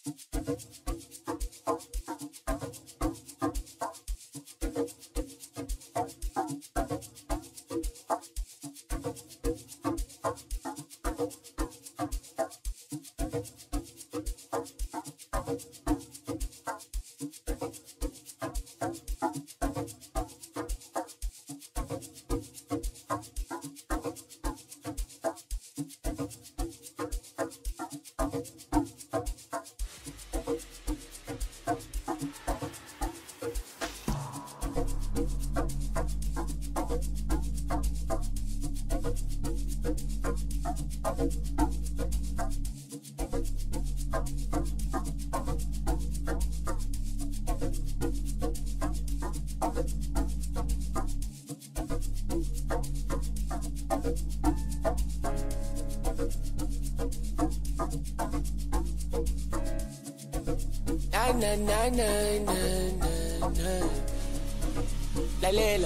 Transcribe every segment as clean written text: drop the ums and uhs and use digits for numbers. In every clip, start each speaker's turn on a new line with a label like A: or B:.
A: Na na na na na na. Lalela.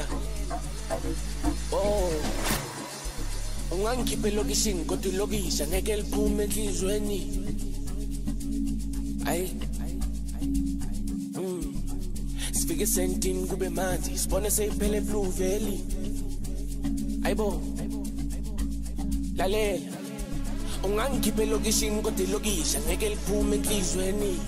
A: Oh. Ungangikhiphe lokishini kodwa ilokisha ngeke liphume enhlizweni. Ay. Sifike sentini kube manje sibone seyiphele Blue Valley. Ayibo. Lalela. Ungangikhiphe lokishini kodwa ilokisha ngeke liphume enhlizweni.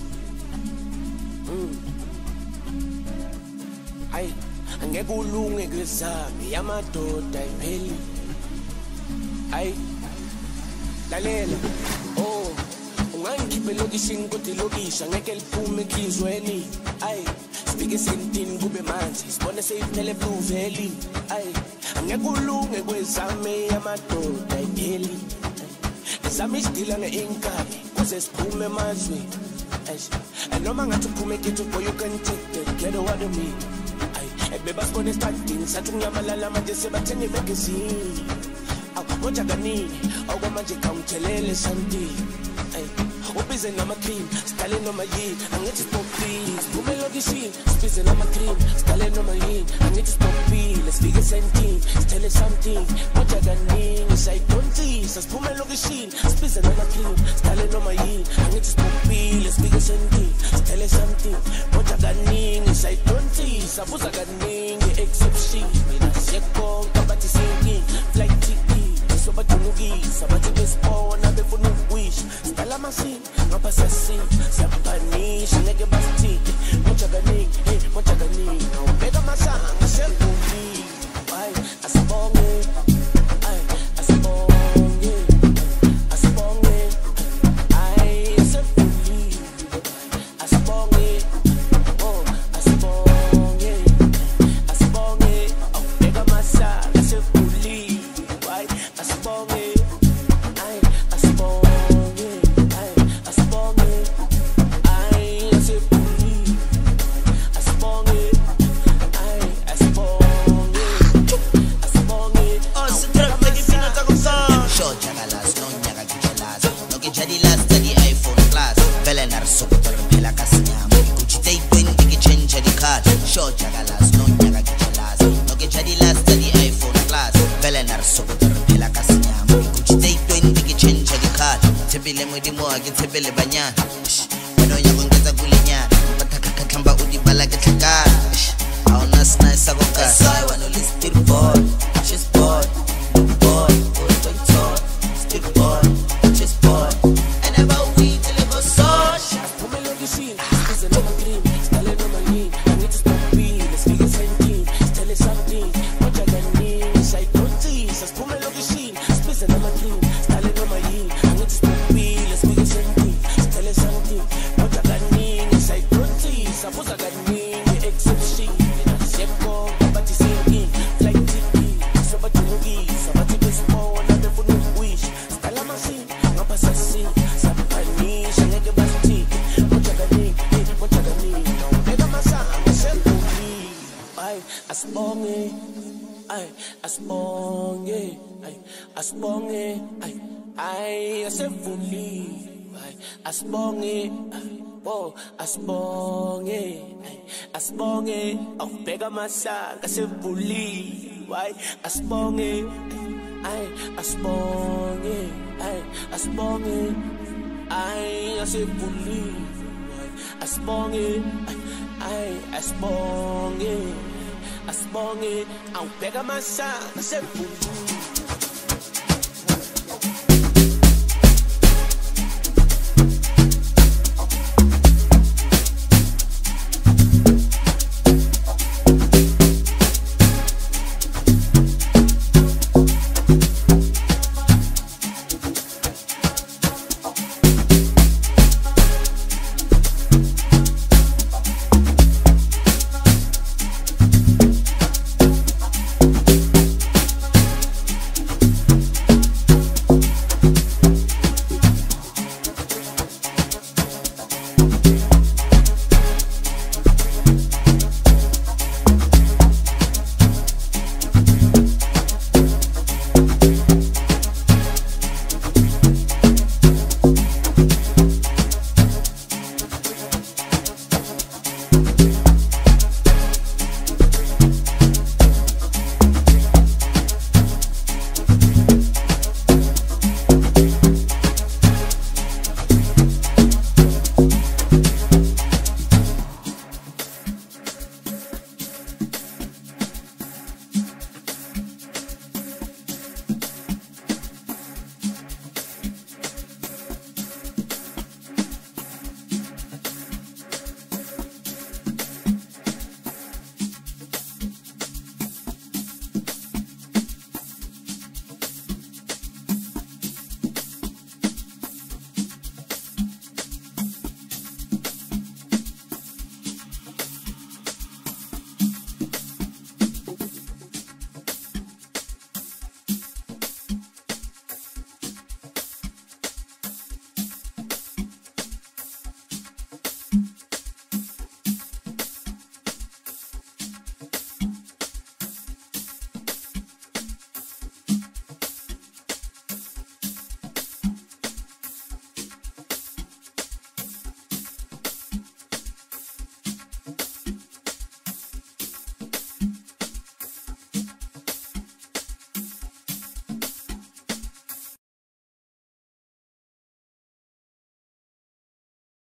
A: Ay, angeke ulunge kwezami yamadoda ipheli. Ay, lalela. Oh, ungangikhiphe lokishini kodwa ilokisha ngeke liphume enhlizweni. Ay, sifike sentini kube manje sibone seyiphele Blue Valley. Ay, angeke ulunge kwezami yamadoda ipheli. Sami sidila nge-income kuze siphume emazweni. Noma ngathi uphume ekhethu boy you can take that, get what I mean. Beba sibone starting sathi unyamalala manje sebathenga imagazine. Akwonja kanini okwamanje khawuthelele something. Ubize nama cream sicale noma yini angithi stop please phume lokishini sibize nama cream sicale noma yini angithi stop please let's figure something tell us something konja kanini sayidonsisa siphume lokishini sibize nama cream sicale noma yini angithi stop please let's figure something tell us something konja kanini sayidonsisa buza kanini exception mina siyakonka bathi sinking flight ticket so badunukisa bathi besibona befuna ukwish sicala masini ngapha sasini siyapanisha ngeke basithike konja kanini awubeka masanga selfoni ay asibonge ay asibonge ay selfoni asibonge oh asibonge awubeka masanga selfoni ay asibonge ay asibonge Tebele banyana wena yakongeza kulinyana bathaka khamba udibala ke tlhakana awuna snisa kokaka sai wena le still boy she's boy still boy she's boy and never we till it goes so phume lokishini sibize noma cream sicale noma yini angithi stop being let's figure something tell us something konja kanini sayidonsisa siphume lokishini sibize noma cream sicale noma yini angithi stop being let's figure something tell us something konja kanini sayidonsisa buza kanini exception mina siyakonka bathi sinking flight ticket so badunukisa bathi besibona befuna ukwish sicala masini ngapha sasini siyapanisha ngeke basithike konja kanini awubeka masanga selfoni ay asibonge ay asevuli asibonge oh asibonge awubeka masanga sevuli why asibonge ay asibonge ay asebhuli asibonge ay asibonge awubheka masana asebhuli